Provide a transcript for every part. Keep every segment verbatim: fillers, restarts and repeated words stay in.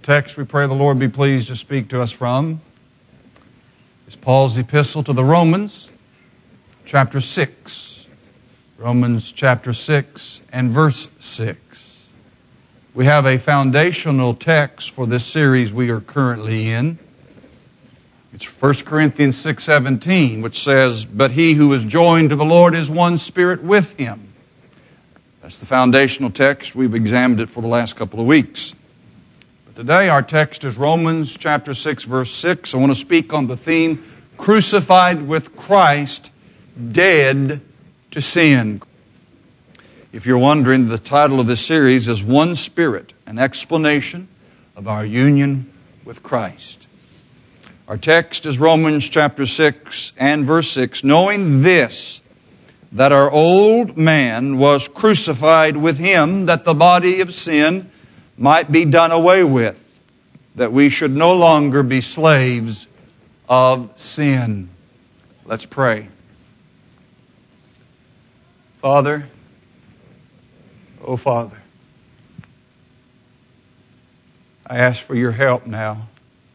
text we pray the Lord be pleased to speak to us from is Paul's epistle to the Romans, chapter six. Romans chapter six and verse six. We have a foundational text for this series we are currently in. It's First Corinthians six seventeen, which says, "But he who is joined to the Lord is one spirit with Him." That's the foundational text. We've examined it for the last couple of weeks. But today our text is Romans chapter six, verse six. I want to speak on the theme, crucified with Christ, dead to sin. If you're wondering, the title of this series is One Spirit, an explanation of our union with Christ. Our text is Romans chapter six and verse six. "Knowing this, that our old man was crucified with Him, that the body of sin might be done away with, that we should no longer be slaves of sin." Let's pray. Father, oh Father, I ask for your help now,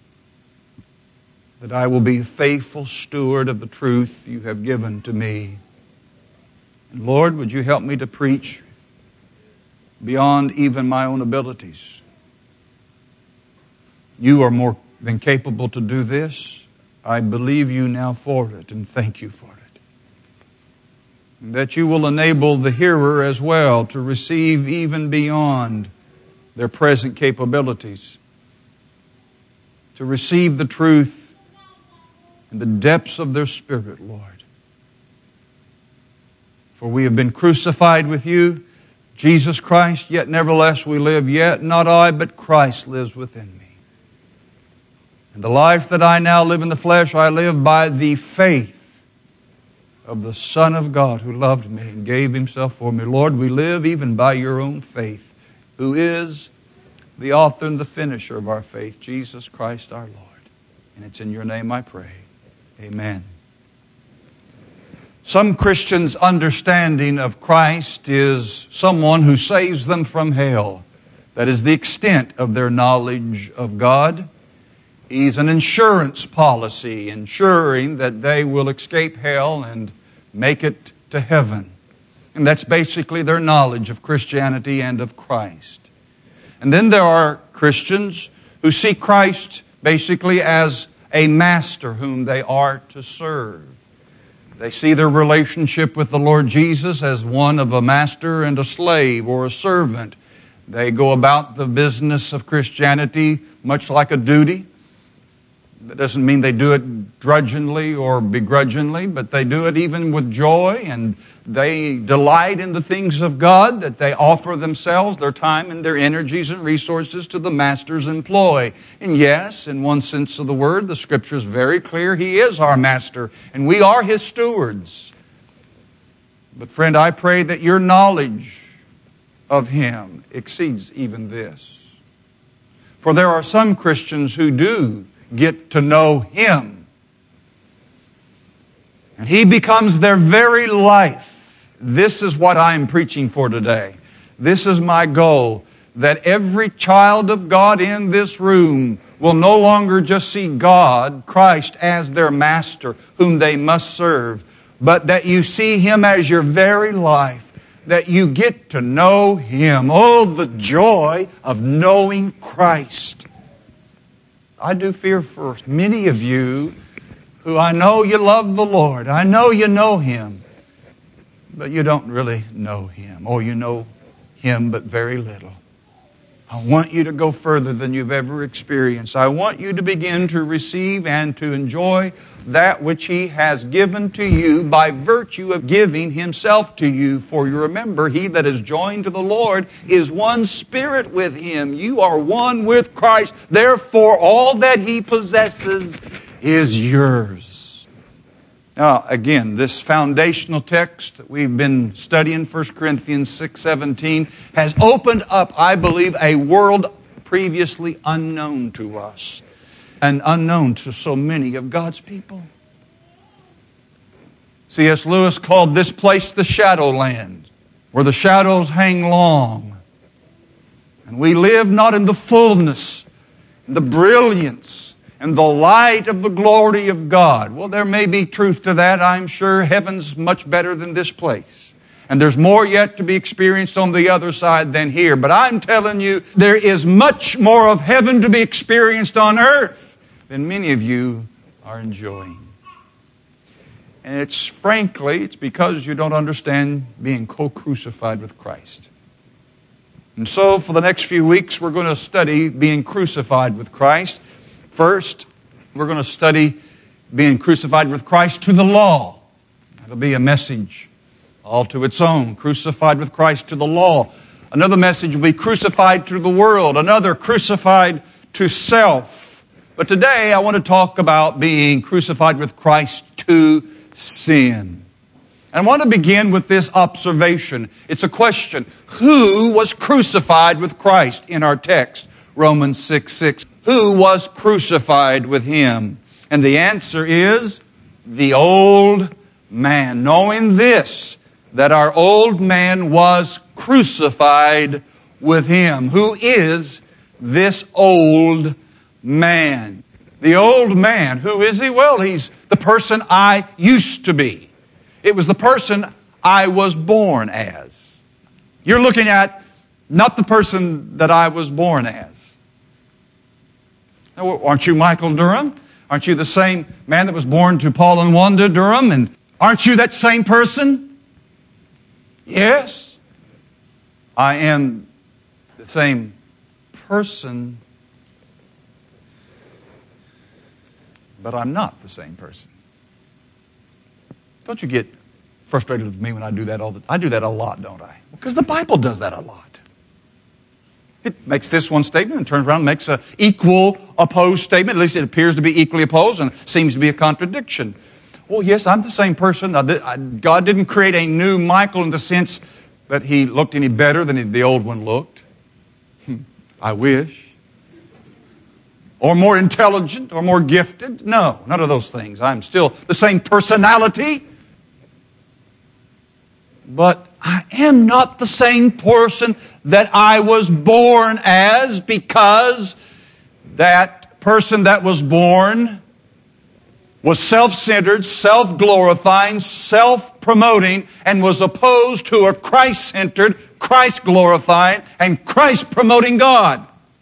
that I will be a faithful steward of the truth you have given to me. And Lord, would you help me to preach beyond even my own abilities? You are more than capable to do this. I believe you now for it, and thank you for it. And that you will enable the hearer as well to receive even beyond their present capabilities, to receive the truth in the depths of their spirit, Lord. For we have been crucified with you, Jesus Christ, yet nevertheless we live, yet not I, but Christ lives within me. And the life that I now live in the flesh, I live by the faith of the Son of God who loved me and gave Himself for me. Lord, we live even by your own faith, who is the author and the finisher of our faith, Jesus Christ our Lord. And it's in your name I pray. Amen. Some Christians' understanding of Christ is someone who saves them from hell. That is the extent of their knowledge of God. He's an insurance policy, ensuring that they will escape hell and make it to heaven. And that's basically their knowledge of Christianity and of Christ. And then there are Christians who see Christ basically as a master whom they are to serve. They see their relationship with the Lord Jesus as one of a master and a slave or a servant. They go about the business of Christianity much like a duty. That doesn't mean they do it drudgingly or begrudgingly, but they do it even with joy, and they delight in the things of God, that they offer themselves, their time and their energies and resources to the Master's employ. And yes, in one sense of the word, the Scripture is very clear. He is our Master, and we are His stewards. But friend, I pray that your knowledge of Him exceeds even this. For there are some Christians who do get to know Him, and He becomes their very life. This is what I am preaching for today. This is my goal, that every child of God in this room will no longer just see God, Christ, as their master whom they must serve, but that you see Him as your very life, that you get to know Him. Oh, the joy of knowing Christ. I do fear for many of you who I know you love the Lord. I know you know Him, but you don't really know Him. Or you know Him but very little. I want you to go further than you've ever experienced. I want you to begin to receive and to enjoy that which He has given to you by virtue of giving Himself to you. For you remember, he that is joined to the Lord is one spirit with Him. You are one with Christ. Therefore, all that He possesses is yours. Now, again, this foundational text that we've been studying, First Corinthians six seventeen, has opened up, I believe, a world previously unknown to us and unknown to so many of God's people. C S Lewis called this place the Shadowland, where the shadows hang long. And we live not in the fullness the brilliance and the light of the glory of God. Well, there may be truth to that. I'm sure heaven's much better than this place. And there's more yet to be experienced on the other side than here. But I'm telling you, there is much more of heaven to be experienced on earth than many of you are enjoying. And it's frankly, it's because you don't understand being co-crucified with Christ. And so for the next few weeks, we're going to study being crucified with Christ. First, we're going to study being crucified with Christ to the law. That'll be a message all to its own. Crucified with Christ to the law. Another message will be crucified to the world. Another, crucified to self. But today, I want to talk about being crucified with Christ to sin. And I want to begin with this observation. It's a question. Who was crucified with Christ in our text? Romans six six. Who was crucified with Him? And the answer is the old man. Knowing this, that our old man was crucified with Him. Who is this old man? The old man, who is he? Well, he's the person I used to be. It was the person I was born as. You're looking at not the person that I was born as. Now, aren't you Michael Durham? Aren't you the same man that was born to Paul and Wanda Durham? And aren't you that same person? Yes. I am the same person, but I'm not the same person. Don't you get frustrated with me when I do that all the time? I do that a lot, don't I? Because the Bible does that a lot. It makes this one statement and turns around and makes an equal opposed statement. At least it appears to be equally opposed and seems to be a contradiction. Well, yes, I'm the same person. God didn't create a new Michael in the sense that he looked any better than the old one looked. I wish. Or more intelligent or more gifted. No, none of those things. I'm still the same personality. But I am not the same person that I was born as, because that person that was born was self-centered, self-glorifying, self-promoting, and was opposed to a Christ-centered, Christ-glorifying, and Christ-promoting God.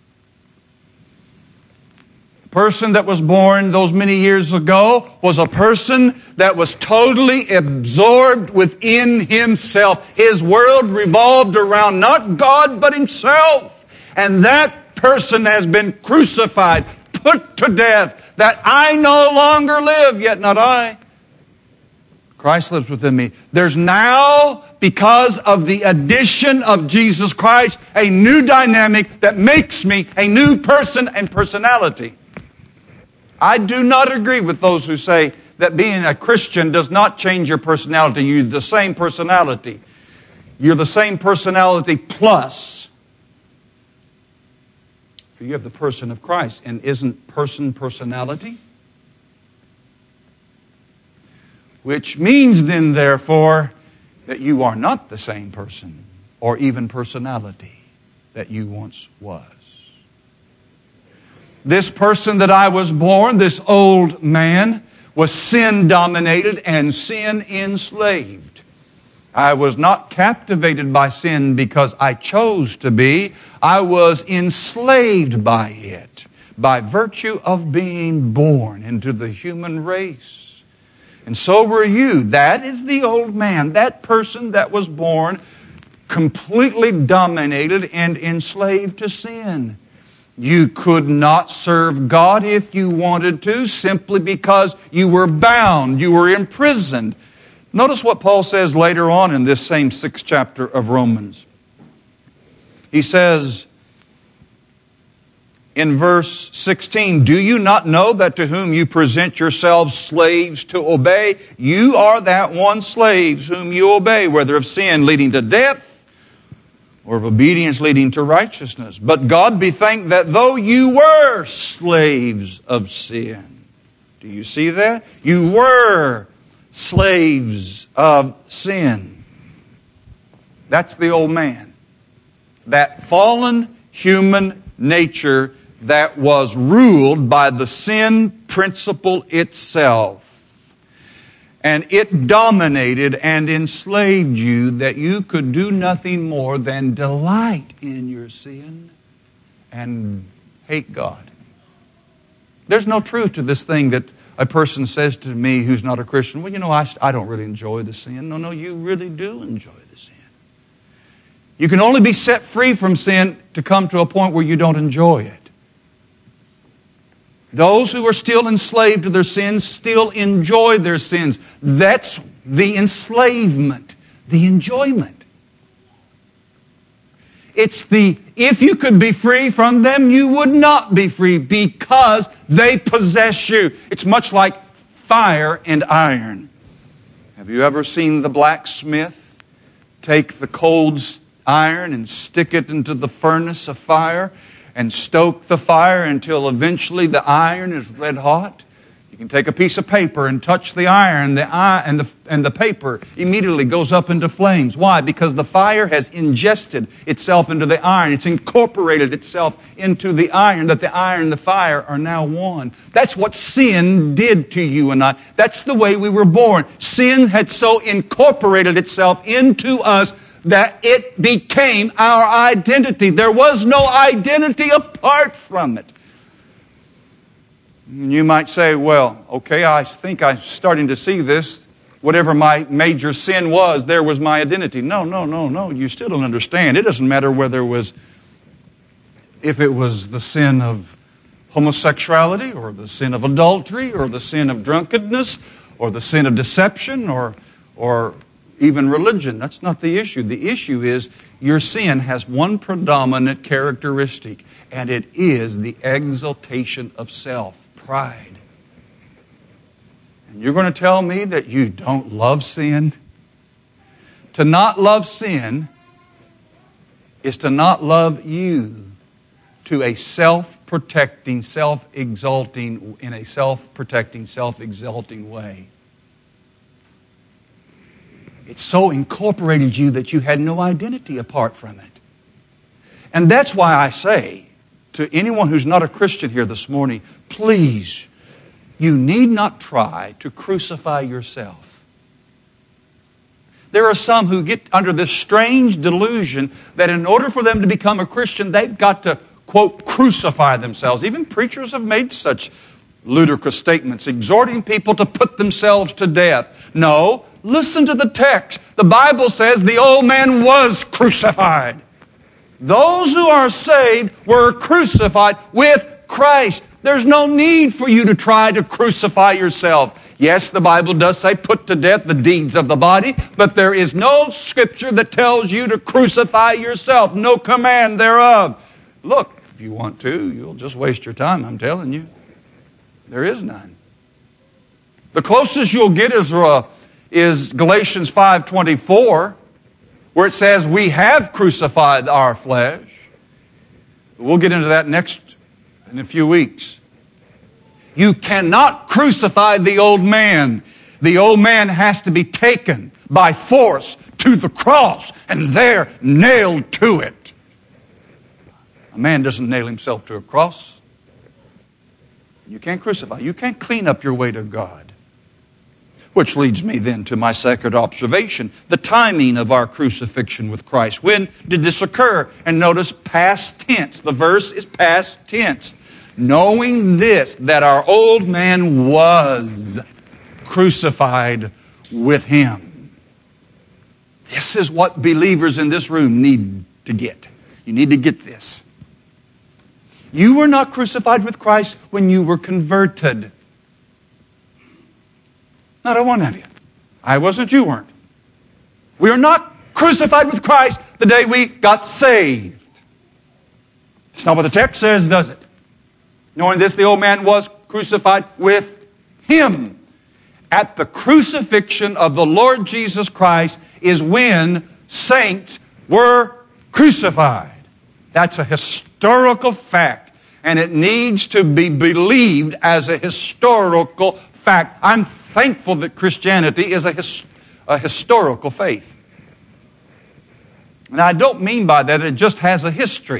The person that was born those many years ago was a person that was totally absorbed within himself. His world revolved around not God, but himself. And that person has been crucified, put to death, that I no longer live, yet not I. Christ lives within me. There's now, because of the addition of Jesus Christ, a new dynamic that makes me a new person and personality. I do not agree with those who say that being a Christian does not change your personality. You're the same personality. You're the same personality plus. For you have the person of Christ. And isn't person personality? Which means then, therefore, that you are not the same person or even personality that you once was. This person that I was born, this old man, was sin-dominated and sin-enslaved. I was not captivated by sin because I chose to be. I was enslaved by it by virtue of being born into the human race. And so were you. That is the old man, that person that was born completely dominated and enslaved to sin. You could not serve God if you wanted to, simply because you were bound, you were imprisoned. Notice what Paul says later on in this same sixth chapter of Romans. He says in verse sixteen, "Do you not know that to whom you present yourselves slaves to obey, you are that one slaves whom you obey, whether of sin leading to death, or of obedience leading to righteousness. But God be thanked that though you were slaves of sin." Do you see that? You were slaves of sin. That's the old man. That fallen human nature that was ruled by the sin principle itself. And it dominated and enslaved you that you could do nothing more than delight in your sin and hate God. There's no truth to this thing that a person says to me who's not a Christian, well, you know, I, I don't really enjoy the sin. No, no, you really do enjoy the sin. You can only be set free from sin to come to a point where you don't enjoy it. Those who are still enslaved to their sins still enjoy their sins. That's the enslavement, the enjoyment. It's the, if you could be free from them, you would not be free because they possess you. It's much like fire and iron. Have you ever seen the blacksmith take the cold iron and stick it into the furnace of fire and stoke the fire until eventually the iron is red hot? You can take a piece of paper and touch the iron, the eye, and the and the paper immediately goes up into flames. Why? Because the fire has ingested itself into the iron. It's incorporated itself into the iron, that the iron and the fire are now one. That's what sin did to you and I. That's the way we were born. Sin had so incorporated itself into us that it became our identity. There was no identity apart from it. And you might say, well, okay, I think I'm starting to see this. Whatever my major sin was, there was my identity. No, no, no, no. You still don't understand. It doesn't matter whether it was, if it was the sin of homosexuality or the sin of adultery or the sin of drunkenness or the sin of deception or, or even religion. That's not the issue. The issue is your sin has one predominant characteristic, and it is the exaltation of self. Pride. And you're going to tell me that you don't love sin? To not love sin is to not love you to a self-protecting, self-exalting, in a self-protecting, self-exalting way. It's so incorporated you that you had no identity apart from it. And that's why I say, to anyone who's not a Christian here this morning, please, you need not try to crucify yourself. There are some who get under this strange delusion that in order for them to become a Christian, they've got to, quote, crucify themselves. Even preachers have made such ludicrous statements, exhorting people to put themselves to death. No, listen to the text. The Bible says the old man was crucified. Those who are saved were crucified with Christ. There's no need for you to try to crucify yourself. Yes, the Bible does say put to death the deeds of the body, but there is no scripture that tells you to crucify yourself. No command thereof. Look, if you want to, you'll just waste your time, I'm telling you. There is none. The closest you'll get is, uh, is Galatians five twenty-four, where it says, we have crucified our flesh. We'll get into that next in a few weeks. You cannot crucify the old man. The old man has to be taken by force to the cross and there nailed to it. A man doesn't nail himself to a cross. You can't crucify. You can't clean up your way to God. Which leads me then to my second observation, the timing of our crucifixion with Christ. When did this occur? And notice past tense. The verse is past tense. Knowing this, that our old man was crucified with Him. This is what believers in this room need to get. You need to get this. You were not crucified with Christ when you were converted. Not a one of you. I wasn't, you weren't. We are not crucified with Christ the day we got saved. It's not what the text says, does it? Knowing this, the old man was crucified with Him. At the crucifixion of the Lord Jesus Christ is when saints were crucified. That's a historical fact, and it needs to be believed as a historical fact. I'm thankful that Christianity is a, his, a historical faith. And I don't mean by that it just has a history.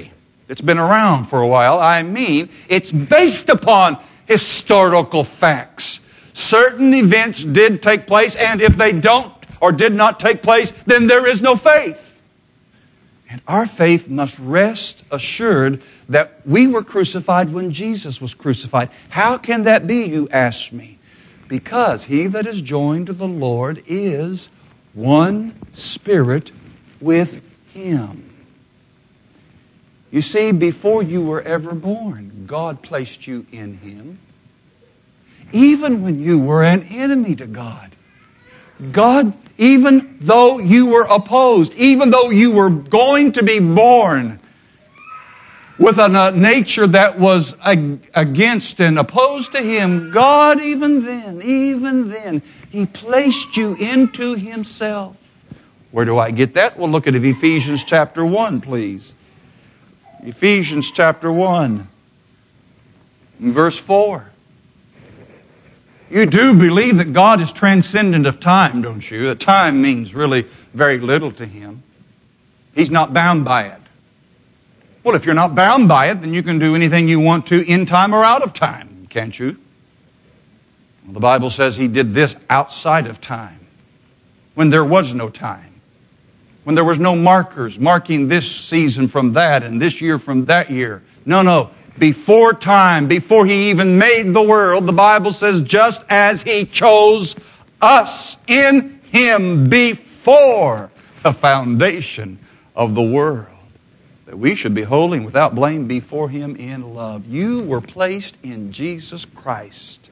It's been around for a while. I mean, it's based upon historical facts. Certain events did take place, and if they don't or did not take place, then there is no faith. And our faith must rest assured that we were crucified when Jesus was crucified. How can that be, you ask me? Because he that is joined to the Lord is one spirit with Him. You see, before you were ever born, God placed you in Him. Even when you were an enemy to God, God, even though you were opposed, even though you were going to be born with a nature that was against and opposed to Him, God, even then, even then, He placed you into Himself. Where do I get that? Well, look at Ephesians chapter one, please. Ephesians chapter one, verse four. You do believe that God is transcendent of time, don't you? That time means really very little to Him. He's not bound by it. Well, if you're not bound by it, then you can do anything you want to in time or out of time, can't you? Well, the Bible says He did this outside of time, when there was no time, when there was no markers marking this season from that and this year from that year. No, no. Before time, before He even made the world, the Bible says, just as He chose us in Him before the foundation of the world, that we should be holy and without blame before Him in love. You were placed in Jesus Christ.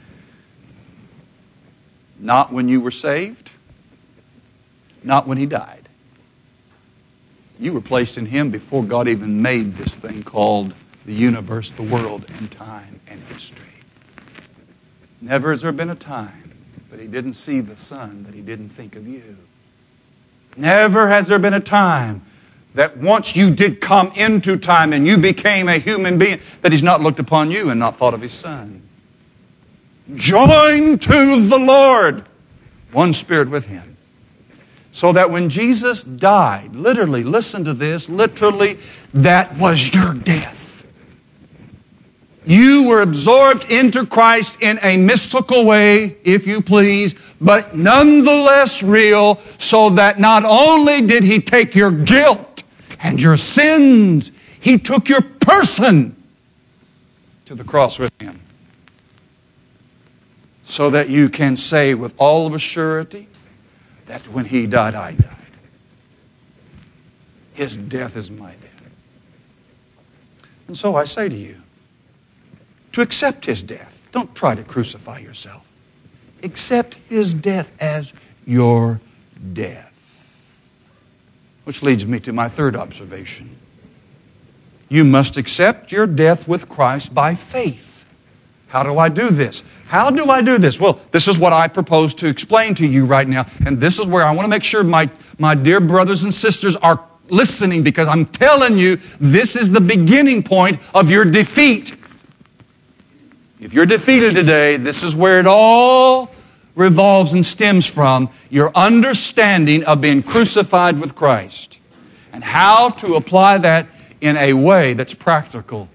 Not when you were saved, not when He died. You were placed in Him before God even made this thing called the universe, the world, and time, and history. Never has there been a time that He didn't see the Son, that He didn't think of you. Never has there been a time that once you did come into time and you became a human being, that He's not looked upon you and not thought of His Son. Joined to the Lord, one spirit with Him. So that when Jesus died, literally, listen to this, literally, that was your death. You were absorbed into Christ in a mystical way, if you please, but nonetheless real, so that not only did He take your guilt and your sins, He took your person to the cross with Him. So that you can say with all of a surety that when He died, I died. His death is my death. And so I say to you, to accept His death. Don't try to crucify yourself. Accept His death as your death. Which leads me to my third observation. You must accept your death with Christ by faith. How do I do this? How do I do this? Well, this is what I propose to explain to you right now. And this is where I want to make sure my, my dear brothers and sisters are listening, because I'm telling you, this is the beginning point of your defeat. If you're defeated today, this is where it all revolves and stems from, your understanding of being crucified with Christ and how to apply that in a way that's practical.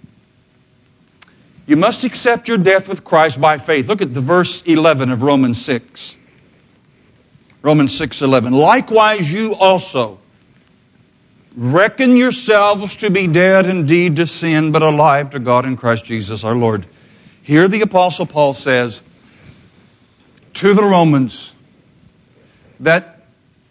You must accept your death with Christ by faith. Look at the verse eleven of Romans six. Romans six eleven. Likewise you also reckon yourselves to be dead indeed to sin, but alive to God in Christ Jesus our Lord. Here the Apostle Paul says to the Romans that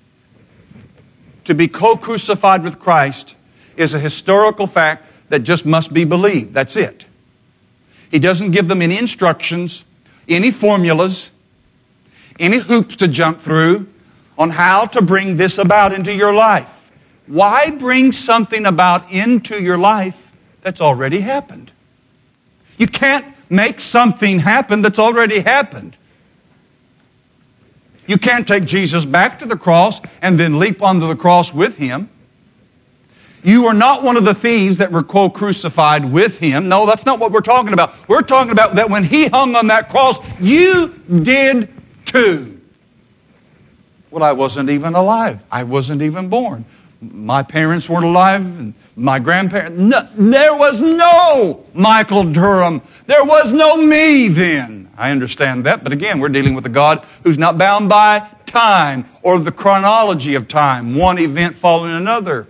to be co-crucified with Christ is a historical fact that just must be believed. That's it. He doesn't give them any instructions, any formulas, any hoops to jump through on how to bring this about into your life. Why bring something about into your life that's already happened? You can't make something happen that's already happened. You can't take Jesus back to the cross and then leap onto the cross with Him. You are not one of the thieves that were co-crucified with Him. No, that's not what we're talking about. We're talking about that when He hung on that cross, you did too. Well, I wasn't even alive. I wasn't even born. My parents weren't alive, and my grandparents. No, there was no Michael Durham. There was no me then. I understand that, but again, we're dealing with a God who's not bound by time or the chronology of time, one event following another.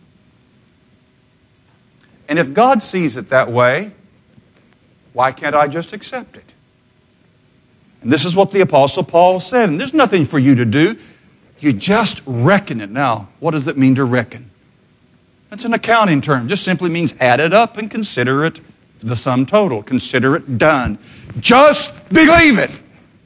And if God sees it that way, why can't I just accept it? And this is what the Apostle Paul said, and there's nothing for you to do. You just reckon it. Now, what does it mean to reckon? It's an accounting term. It just simply means add it up and consider it the sum total. Consider it done. Just believe it.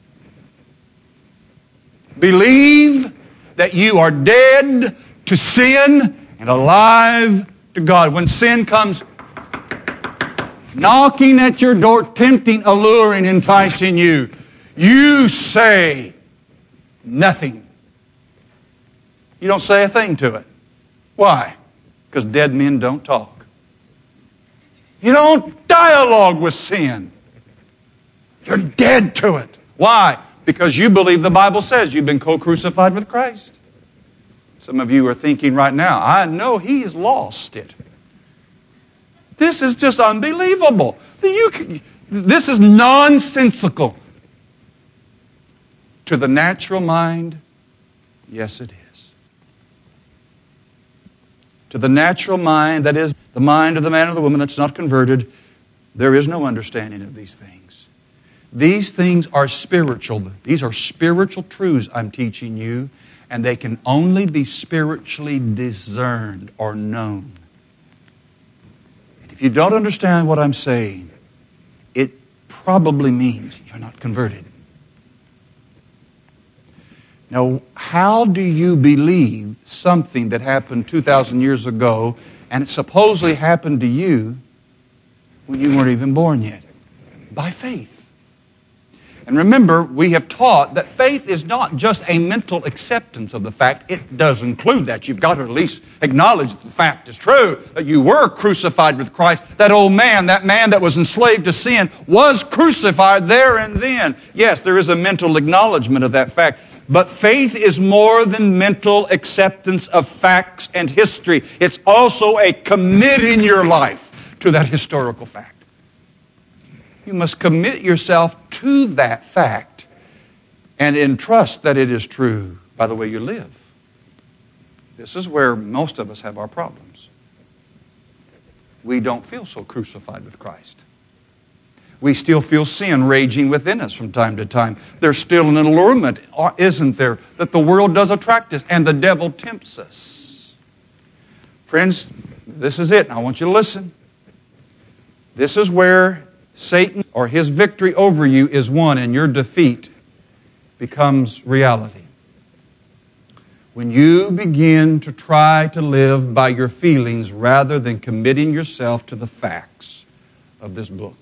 Believe that you are dead to sin and alive to God. When sin comes knocking at your door, tempting, alluring, enticing you, you say nothing. You don't say a thing to it. Why? Because dead men don't talk. You don't dialogue with sin. You're dead to it. Why? Because you believe the Bible says you've been co-crucified with Christ. Some of you are thinking right now, I know he has lost it. This is just unbelievable. You, this is nonsensical. To the natural mind, yes it is. To the natural mind, that is the mind of the man or the woman that's not converted, there is no understanding of these things. These things are spiritual. These are spiritual truths I'm teaching you, and they can only be spiritually discerned or known. And if you don't understand what I'm saying, it probably means you're not converted. Now, how do you believe something that happened two thousand years ago and it supposedly happened to you when you weren't even born yet? By faith. And remember, we have taught that faith is not just a mental acceptance of the fact. It does include that. You've got to at least acknowledge that the fact is true, that you were crucified with Christ. That old man, that man that was enslaved to sin, was crucified there and then. Yes, there is a mental acknowledgement of that fact. But faith is more than mental acceptance of facts and history. It's also a committing your life to that historical fact. You must commit yourself to that fact and entrust that it is true by the way you live. This is where most of us have our problems. We don't feel so crucified with Christ. We still feel sin raging within us from time to time. There's still an allurement, isn't there, that the world does attract us and the devil tempts us. Friends, this is it. I want you to listen. This is where Satan or his victory over you is won and your defeat becomes reality. When you begin to try to live by your feelings rather than committing yourself to the facts of this book.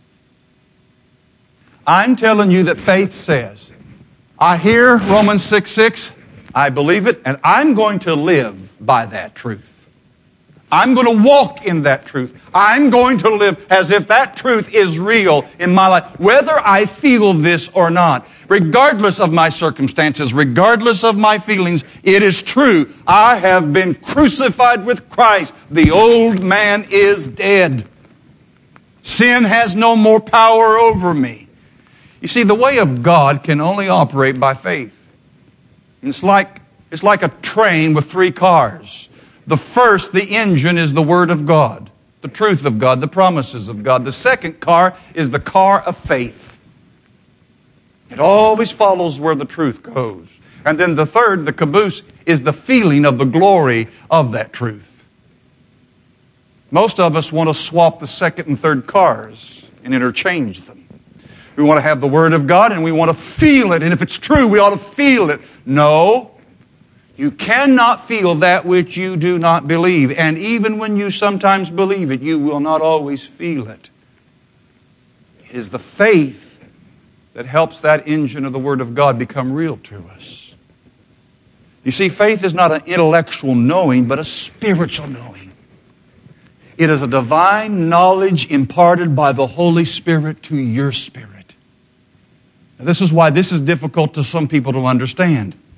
I'm telling you that faith says, I hear Romans six six, I believe it, and I'm going to live by that truth. I'm going to walk in that truth. I'm going to live as if that truth is real in my life, whether I feel this or not. Regardless of my circumstances, regardless of my feelings, it is true. I have been crucified with Christ. The old man is dead. Sin has no more power over me. You see, the way of God can only operate by faith. It's like, it's like a train with three cars. The first, the engine, is the Word of God, the truth of God, the promises of God. The second car is the car of faith. It always follows where the truth goes. And then the third, the caboose, is the feeling of the glory of that truth. Most of us want to swap the second and third cars and interchange them. We want to have the Word of God and we want to feel it. And if it's true, we ought to feel it. No, you cannot feel that which you do not believe. And even when you sometimes believe it, you will not always feel it. It is the faith that helps that engine of the Word of God become real to us. You see, faith is not an intellectual knowing, but a spiritual knowing. It is a divine knowledge imparted by the Holy Spirit to your spirit. Now, this is why this is difficult to some people to understand.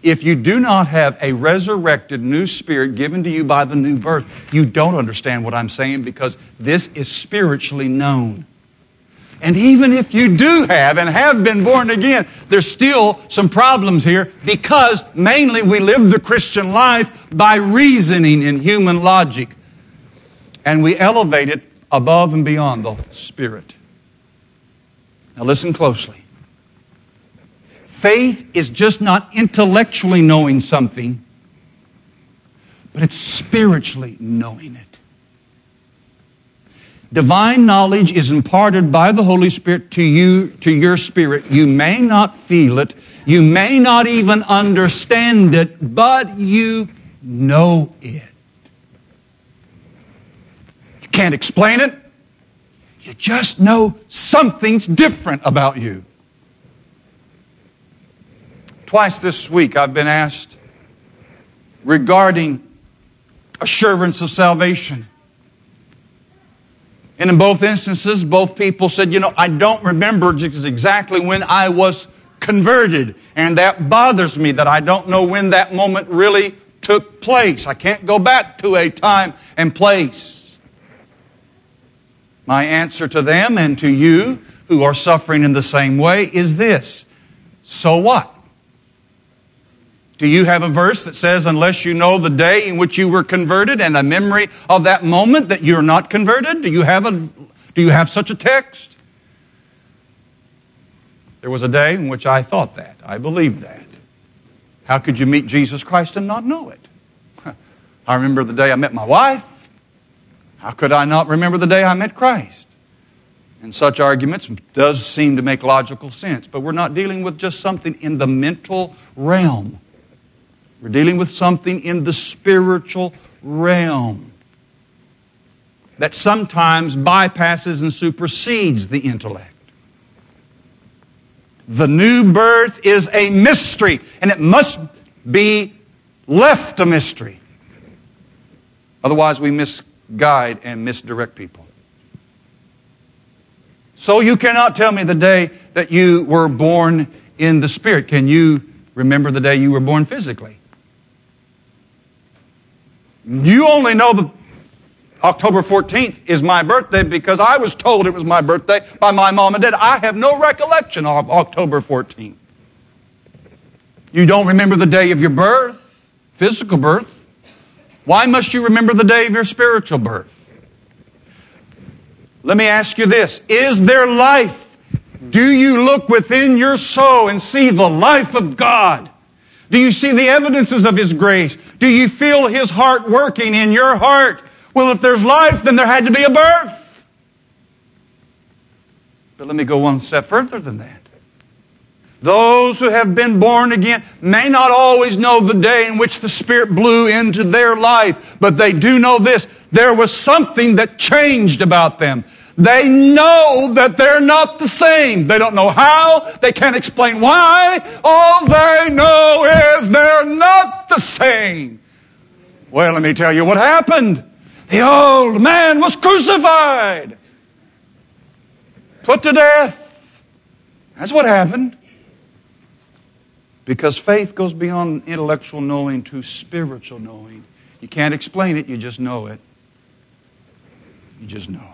If you do not have a resurrected new spirit given to you by the new birth, you don't understand what I'm saying, because this is spiritually known. And even if you do have and have been born again, there's still some problems here, because mainly we live the Christian life by reasoning in human logic. And we elevate it above and beyond the Spirit. Now listen closely. Faith is just not intellectually knowing something, but it's spiritually knowing it. Divine knowledge is imparted by the Holy Spirit to you, to your spirit. You may not feel it. You may not even understand it, but you know it. You can't explain it. You just know something's different about you. Twice this week I've been asked regarding assurance of salvation. And in both instances, both people said, you know, I don't remember just exactly when I was converted. And that bothers me, that I don't know when that moment really took place. I can't go back to a time and place. My answer to them and to you who are suffering in the same way is this. So what? Do you have a verse that says, unless you know the day in which you were converted and a memory of that moment, that you're not converted? Do you have a, do you have such a text? There was a day in which I thought that. I believed that. How could you meet Jesus Christ and not know it? I remember the day I met my wife. How could I not remember the day I met Christ? And such arguments does seem to make logical sense. But we're not dealing with just something in the mental realm. We're dealing with something in the spiritual realm that sometimes bypasses and supersedes the intellect. The new birth is a mystery, and it must be left a mystery. Otherwise, we misguide and misdirect people. So you cannot tell me the day that you were born in the Spirit. Can you remember the day you were born physically? You only know that October fourteenth is my birthday because I was told it was my birthday by my mom and dad. I have no recollection of October fourteenth. You don't remember the day of your birth, physical birth. Why must you remember the day of your spiritual birth? Let me ask you this. Is there life? Do you look within your soul and see the life of God? Do you see the evidences of His grace? Do you feel His heart working in your heart? Well, if there's life, then there had to be a birth. But let me go one step further than that. Those who have been born again may not always know the day in which the Spirit blew into their life, but they do know this. There was something that changed about them. They know that they're not the same. They don't know how. They can't explain why. All they know is they're not the same. Well, let me tell you what happened. The old man was crucified. Put to death. That's what happened. Because faith goes beyond intellectual knowing to spiritual knowing. You can't explain it, you just know it. You just know it.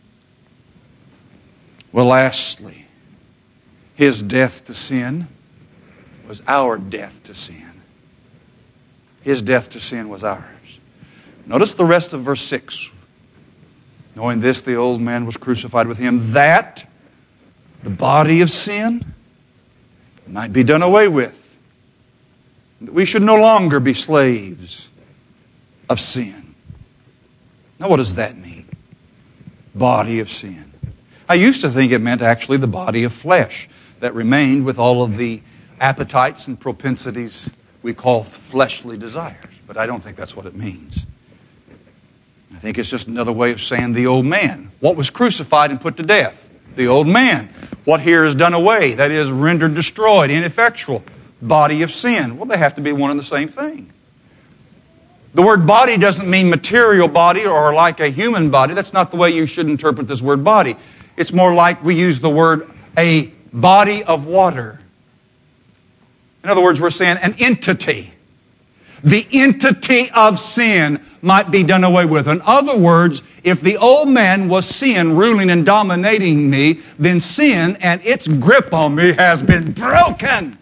Well, lastly, His death to sin was our death to sin. His death to sin was ours. Notice the rest of verse six. Knowing this, the old man was crucified with Him, that the body of sin might be done away with. That we should no longer be slaves of sin. Now, what does that mean? Body of sin. I used to think it meant actually the body of flesh that remained with all of the appetites and propensities we call fleshly desires. But I don't think that's what it means. I think it's just another way of saying the old man. What was crucified and put to death? The old man. What here is done away, that is rendered destroyed, ineffectual. Body of sin. Well, they have to be one and the same thing. The word body doesn't mean material body or like a human body. That's not the way you should interpret this word body. It's more like we use the word a body of water. In other words, we're saying an entity. The entity of sin might be done away with. In other words, if the old man was sin ruling and dominating me, then sin and its grip on me has been broken.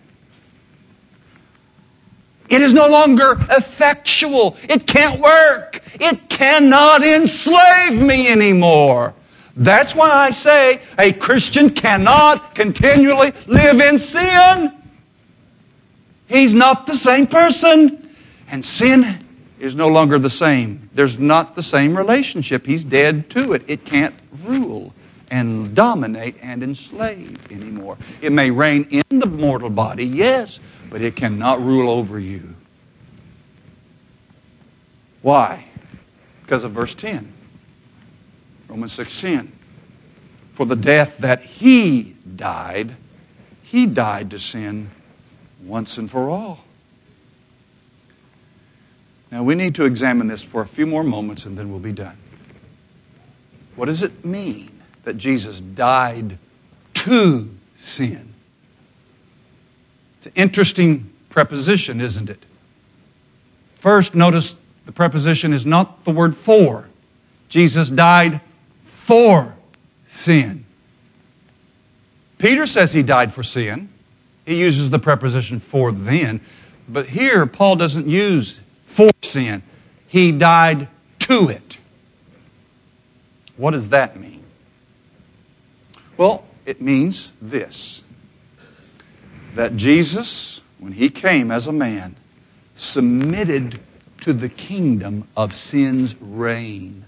It is no longer effectual. It can't work. It cannot enslave me anymore. That's why I say a Christian cannot continually live in sin. He's not the same person. And sin is no longer the same. There's not the same relationship. He's dead to it. It can't rule and dominate and enslave anymore. It may reign in the mortal body, yes, but it cannot rule over you. Why? Because of verse ten. Romans six ten. For the death that He died, He died to sin once and for all. Now we need to examine this for a few more moments and then we'll be done. What does it mean that Jesus died to sin? It's an interesting preposition, isn't it? First, notice the preposition is not the word for. Jesus died for sin. Peter says He died for sin. He uses the preposition for then. But here, Paul doesn't use for sin. He died to it. What does that mean? Well, it means this. That Jesus, when He came as a man, submitted to the kingdom of sin's reign.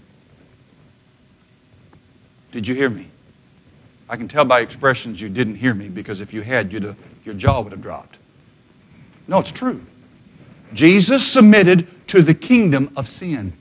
Did you hear me? I can tell by expressions you didn't hear me, because if you had, you'd have, your jaw would have dropped. No, it's true. Jesus submitted to the kingdom of sin.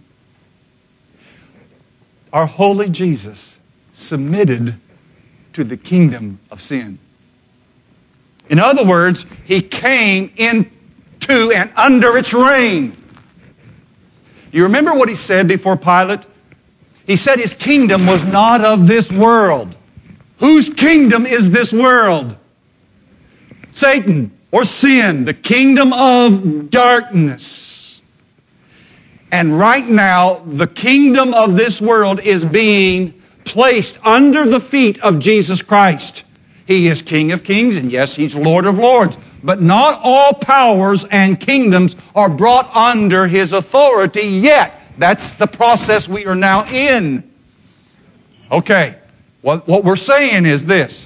Our holy Jesus submitted to the kingdom of sin. In other words, He came into and under its reign. You remember what He said before Pilate? He said His kingdom was not of this world. Whose kingdom is this world? Satan. Or sin, the kingdom of darkness. And right now, the kingdom of this world is being placed under the feet of Jesus Christ. He is King of kings, and yes, He's Lord of lords. But not all powers and kingdoms are brought under His authority yet. That's the process we are now in. Okay, what, what we're saying is this.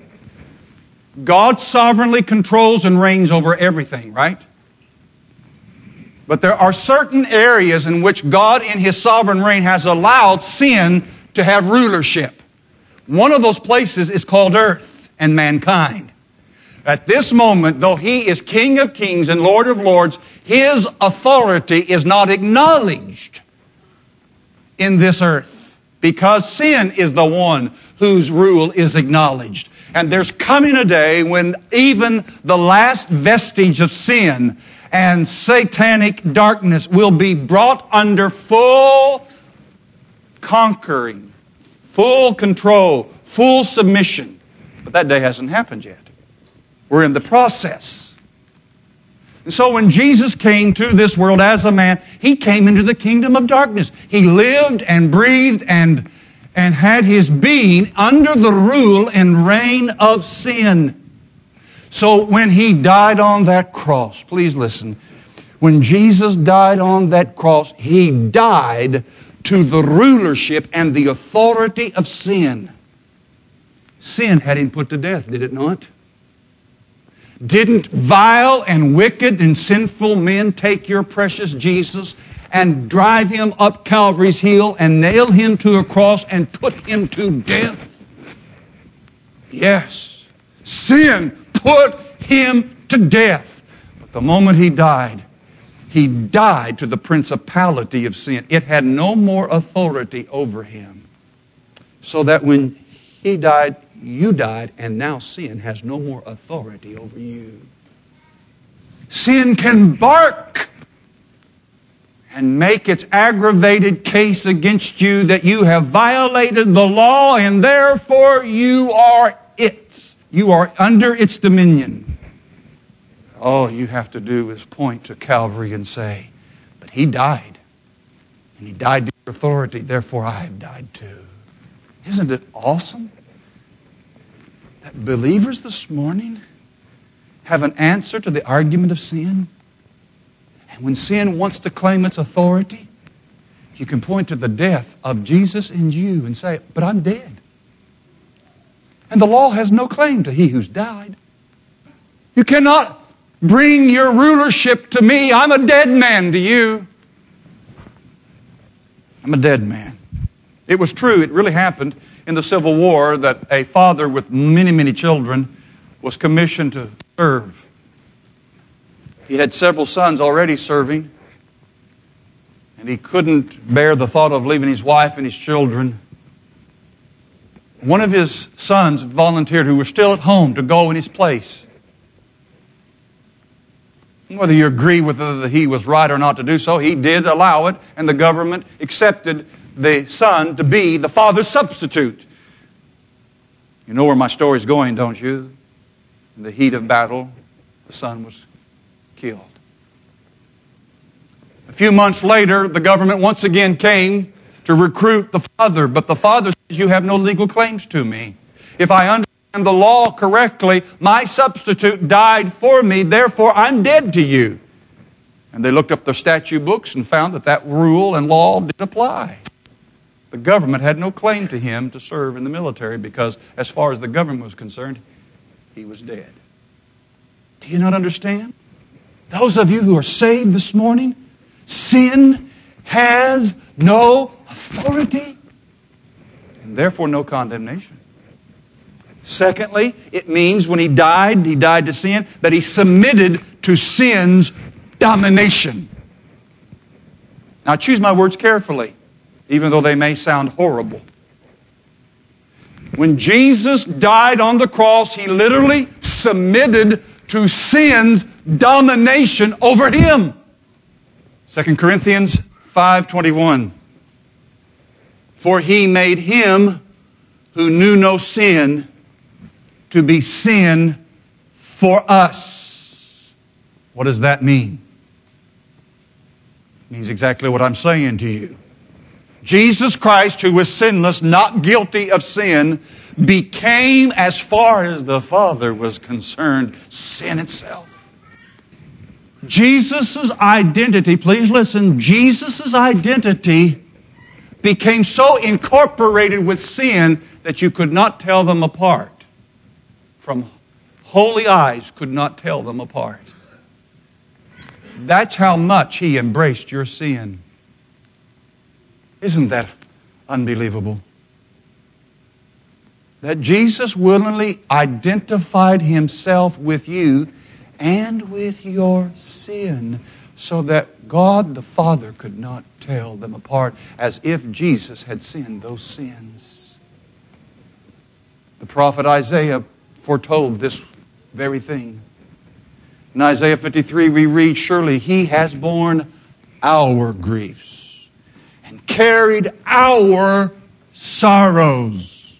God sovereignly controls and reigns over everything, right? But there are certain areas in which God in His sovereign reign has allowed sin to have rulership. One of those places is called earth and mankind. At this moment, though He is King of kings and Lord of lords, His authority is not acknowledged in this earth, because sin is the one whose rule is acknowledged. And there's coming a day when even the last vestige of sin and satanic darkness will be brought under full conquering, full control, full submission. But that day hasn't happened yet. We're in the process. And so when Jesus came to this world as a man, He came into the kingdom of darkness. He lived and breathed and and had His being under the rule and reign of sin. So when He died on that cross, please listen, when Jesus died on that cross, He died to the rulership and the authority of sin. Sin had Him put to death, did it not? Didn't vile and wicked and sinful men take your precious Jesus and drive Him up Calvary's hill and nail Him to a cross and put Him to death? Yes. Sin put Him to death. But the moment He died, He died to the principality of sin. It had no more authority over Him. So that when He died, you died, and now sin has no more authority over you. Sin can bark and make its aggravated case against you that you have violated the law and therefore you are its. You are under its dominion. All you have to do is point to Calvary and say, but He died. And He died to your authority, therefore I have died too. Isn't it awesome that believers this morning have an answer to the argument of sin? And when sin wants to claim its authority, you can point to the death of Jesus in you and say, but I'm dead. And the law has no claim to He who's died. You cannot bring your rulership to me. I'm a dead man to you. I'm a dead man. It was true, it really happened in the Civil War that a father with many, many children was commissioned to serve. He had several sons already serving, and he couldn't bear the thought of leaving his wife and his children. One of his sons volunteered, who was still at home, to go in his place. Whether you agree with whether he was right or not to do so, he did allow it, and the government accepted the son to be the father's substitute. You know where my story's going, don't you? In the heat of battle, the son was killed. A few months later, the government once again came to recruit the father, but the father says, you have no legal claims to me. If I understand the law correctly, my substitute died for me, therefore I'm dead to you. And they looked up their statute books and found that that rule and law did apply. The government had no claim to him to serve in the military because, as far as the government was concerned, he was dead. Do you not understand? Those of you who are saved this morning, sin has no authority and therefore no condemnation. Secondly, it means when he died, he died to sin, that he submitted to sin's domination. Now choose my words carefully, even though they may sound horrible. When Jesus died on the cross, He literally submitted to sin's domination over Him. Second Corinthians five twenty-one. For He made Him who knew no sin to be sin for us. What does that mean? It means exactly what I'm saying to you. Jesus Christ, who was sinless, not guilty of sin, became, as far as the Father was concerned, sin itself. Jesus' identity, please listen, Jesus' identity became so incorporated with sin that you could not tell them apart. From holy eyes could not tell them apart. That's how much He embraced your sin. Isn't that unbelievable? That Jesus willingly identified Himself with you and with your sin so that God the Father could not tell them apart, as if Jesus had sinned those sins. The prophet Isaiah foretold this very thing. In Isaiah fifty-three we read, surely He has borne our griefs and carried our sorrows.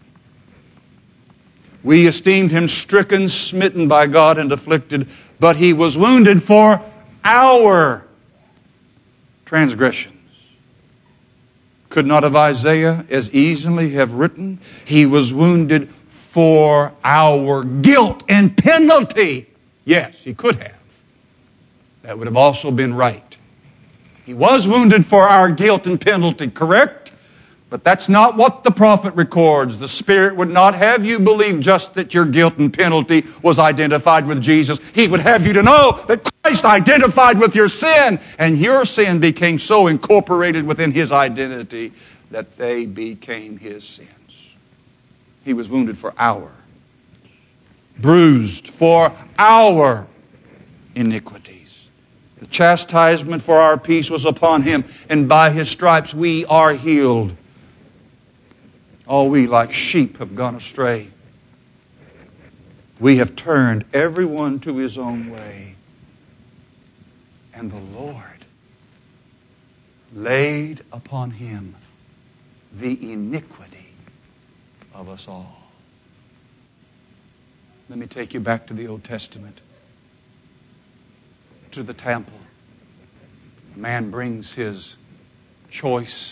We esteemed Him stricken, smitten by God, and afflicted, but He was wounded for our transgressions. Could not have Isaiah as easily have written, He was wounded for our guilt and penalty? Yes, he could have. That would have also been right. He was wounded for our guilt and penalty, correct? But that's not what the prophet records. The Spirit would not have you believe just that your guilt and penalty was identified with Jesus. He would have you to know that Christ identified with your sin, and your sin became so incorporated within His identity that they became His sins. He was wounded for our, bruised for our iniquities. The chastisement for our peace was upon Him, and by His stripes we are healed. All we like sheep have gone astray. We have turned everyone to his own way. And the Lord laid upon Him the iniquity of us all. Let me take you back to the Old Testament. to the temple. A man brings his choice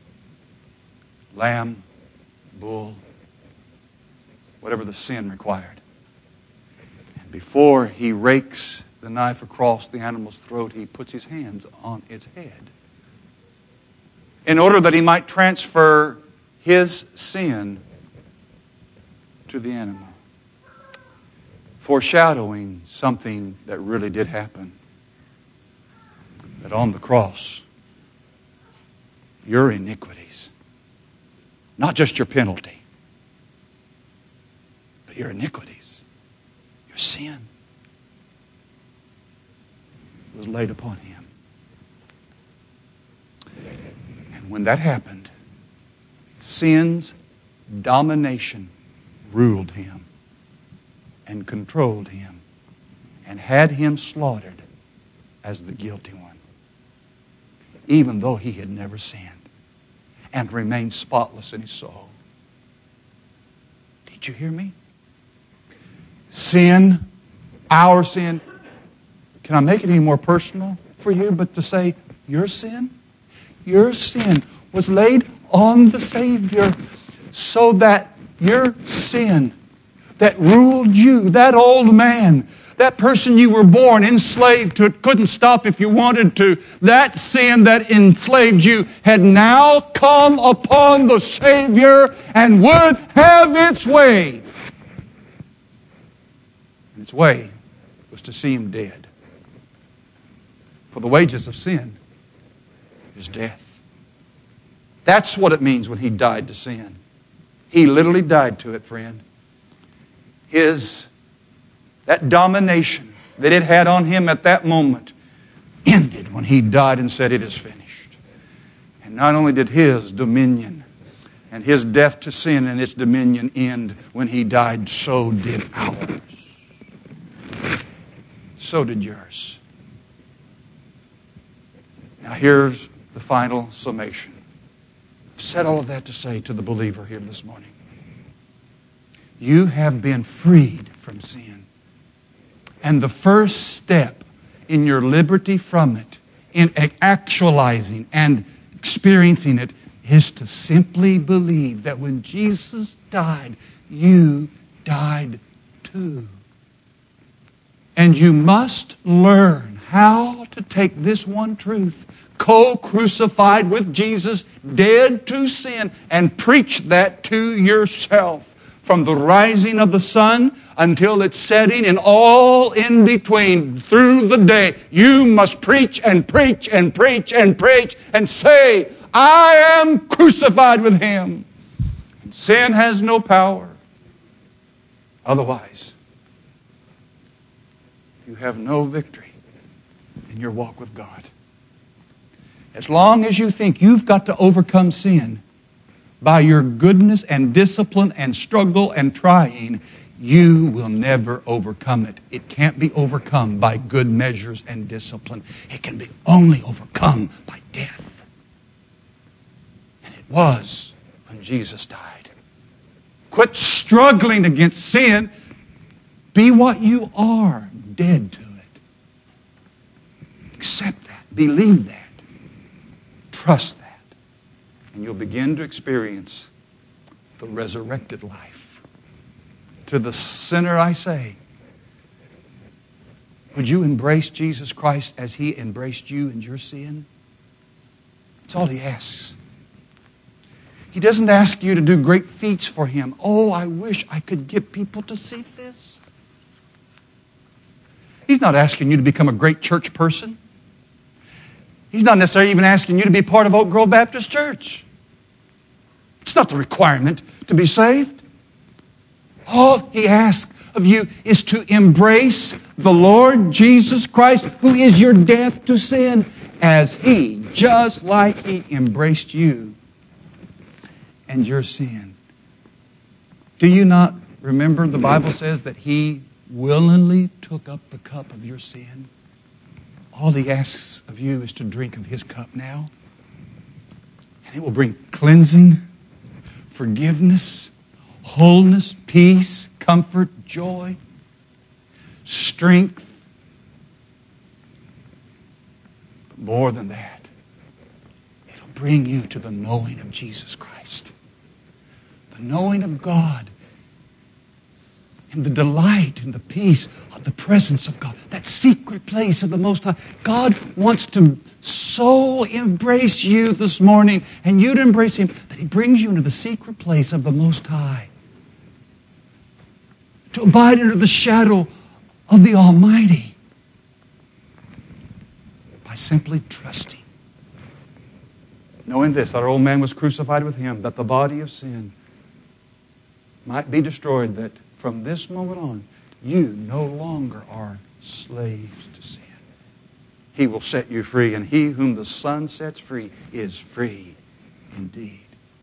lamb, bull, whatever the sin required. And before he rakes the knife across the animal's throat, he puts his hands on its head in order that he might transfer his sin to the animal, foreshadowing something that really did happen. That on the cross, your iniquities, not just your penalty, but your iniquities, your sin, was laid upon Him. And when that happened, sin's domination ruled Him and controlled Him and had Him slaughtered as the guilty one, even though He had never sinned and remained spotless in His soul. Did you hear me? Sin, our sin. Can I make it any more personal for you but to say your sin? Your sin was laid on the Savior so that your sin that ruled you, that old man, that person you were born enslaved to, it couldn't stop if you wanted to, that sin that enslaved you had now come upon the Savior and would have its way. And its way was to see Him dead. For the wages of sin is death. That's what it means when He died to sin. He literally died to it, friend. His, that domination that it had on Him at that moment ended when He died and said, "It is finished." And not only did His dominion and His death to sin and its dominion end when He died, so did ours. So did yours. Now here's the final summation. I've said all of that to say to the believer here this morning. You have been freed from sin. And the first step in your liberty from it, in actualizing and experiencing it, is to simply believe that when Jesus died, you died too. And you must learn how to take this one truth, co-crucified with Jesus, dead to sin, and preach that to yourself. From the rising of the sun until its setting and all in between through the day, you must preach and preach and preach and preach and say, "I am crucified with Him." And sin has no power. Otherwise, you have no victory in your walk with God. As long as you think you've got to overcome sin by your goodness and discipline and struggle and trying, you will never overcome it. It can't be overcome by good measures and discipline. It can be only overcome by death. And it was when Jesus died. Quit struggling against sin. Be what you are, dead to it. Accept that. Believe that. Trust that. And you'll begin to experience the resurrected life. To the sinner I say, would you embrace Jesus Christ as He embraced you and your sin? That's all He asks. He doesn't ask you to do great feats for Him. Oh, I wish I could get people to see this. He's not asking you to become a great church person. He's not necessarily even asking you to be part of Oak Grove Baptist Church. It's not the requirement to be saved. All He asks of you is to embrace the Lord Jesus Christ, who is your death to sin, as He, just like He embraced you and your sin. Do you not remember the Bible says that He willingly took up the cup of your sin? All He asks of you is to drink of His cup now. And it will bring cleansing, forgiveness, wholeness, peace, comfort, joy, strength, More than that, it'll bring you to the knowing of Jesus Christ. The knowing of God. And the delight and the peace of the presence of God. That secret place of the Most High. God wants to so embrace you this morning, and you to embrace Him, that He brings you into the secret place of the Most High. To abide under the shadow of the Almighty. By simply trusting. Knowing this, that our old man was crucified with Him, that the body of sin might be destroyed, that from this moment on, you no longer are slaves to sin. He will set you free, and he whom the Son sets free is free indeed.